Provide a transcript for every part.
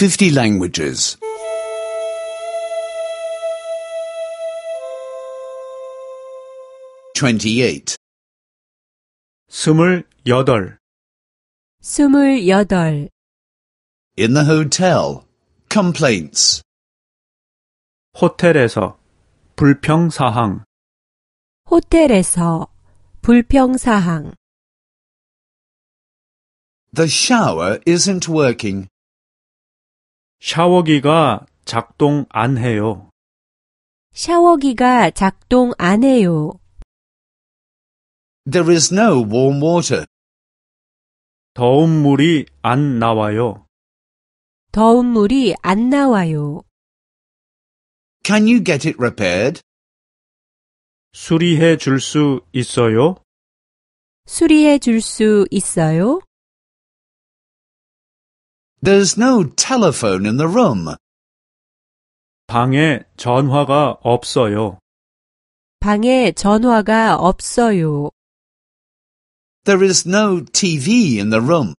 50 languages. 28. 28. 28. In the hotel. Complaints. 호텔에서 불평사항. 호텔에서 불평사항. The shower isn't working. 샤워기가 작동 안 해요. 샤워기가 작동 안 해요. There is no warm water. 더운 물이 안 나와요. 더운 물이 안 나와요. Can you get it repaired? 수리해 줄 수 있어요? 수리해 줄 수 있어요? There's no telephone in the room. 방에 전화가 없어요. 방에 전화가 없어요. There is no TV in the room.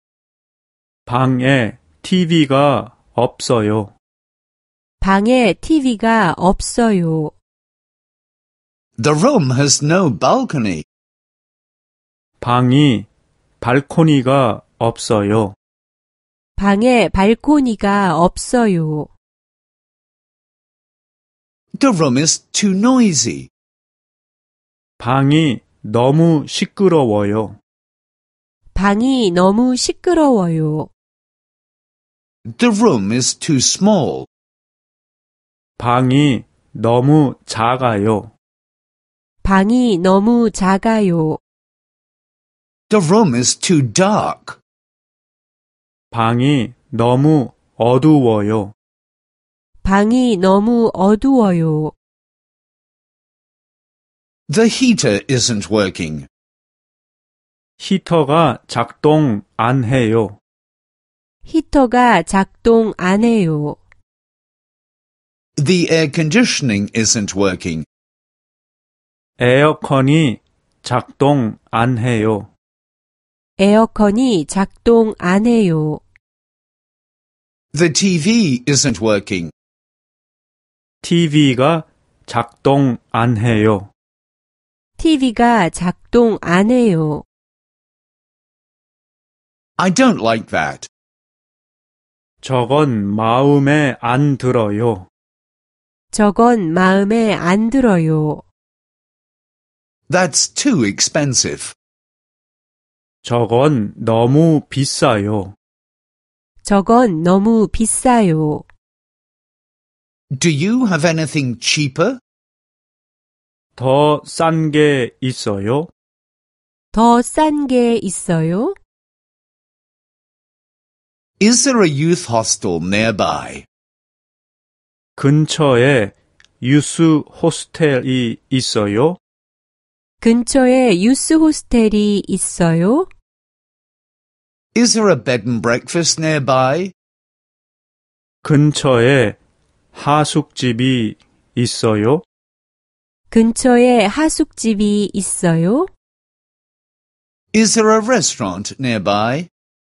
방에 TV가 없어요. 방에 TV가 없어요. The room has no balcony. 방이 발코니가 없어요. 방에 발코니가 없어요. The room is too noisy. 방이 너무 시끄러워요. 방이 너무 시끄러워요. The room is too small. 방이 너무 작아요. 방이 너무 작아요. The room is too dark. 방이 너무 어두워요. 방이 너무 어두워요. The heater isn't working. 히터가 작동 안 해요. 히터가 작동 안 해요. The air conditioning isn't working. 에어컨이 작동 안 해요. 에어컨이 작동 안 해요. The TV isn't working. TV가 작동 안 해요. TV가 작동 안 해요. I don't like that. 저건 마음에 안 들어요. 저건 마음에 안 들어요. That's too expensive. 저건 너무 비싸요. 저건 너무 비싸요. Do you have anything cheaper? 더 싼 게 있어요? 더 싼 게 있어요? Is there a youth hostel nearby? 근처에 유스 호스텔이 있어요? 근처에 유스 호스텔이 있어요? Is there a bed and breakfast nearby? 근처에 하숙집이 있어요? 근처에 하숙집이 있어요? Is there a restaurant nearby?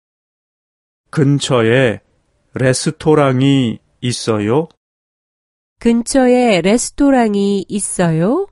근처에 레스토랑이 있어요? 근처에 레스토랑이 있어요?